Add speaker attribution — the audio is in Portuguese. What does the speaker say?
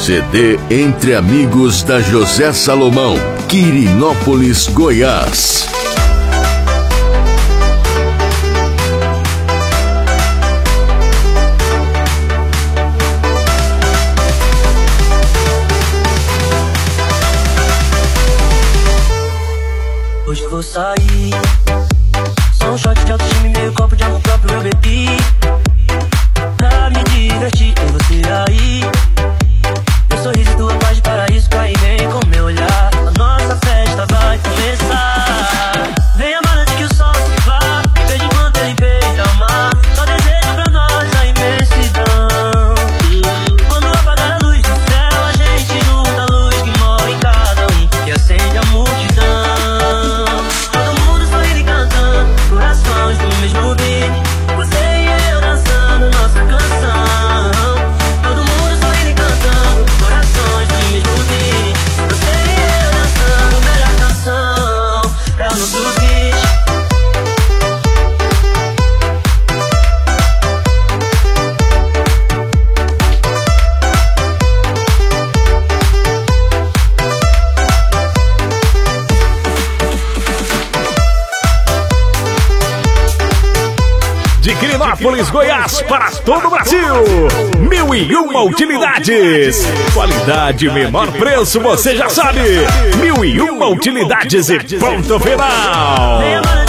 Speaker 1: CD Entre Amigos da José Salomão, Quirinópolis, Goiás.
Speaker 2: Hoje eu vou sair, só um shot de autoestima e meio copo de amor próprio eu bebi. Pra me divertir com você aí. Meu sorriso e tua paz de paraíso cai bem com meu olhar. A nossa festa vai começar. Vem amando que o sol se vá, veja o quanto ele beija o mar. Só desejo pra nós a imensidão. Quando apagar a luz do céu, a gente junta a luz que mora em cada um, que acende a multidão. Corações do mesmo beat, você e eu dançando nossa canção. Todo mundo sorrindo e cantando, corações do mesmo beat, você e eu dançando a melhor canção pra nosso beat.
Speaker 3: De Quirinópolis, Goiás, para todo o Brasil. 1001 utilidades. Qualidade, menor preço, você já sabe. 1001 utilidades e ponto final.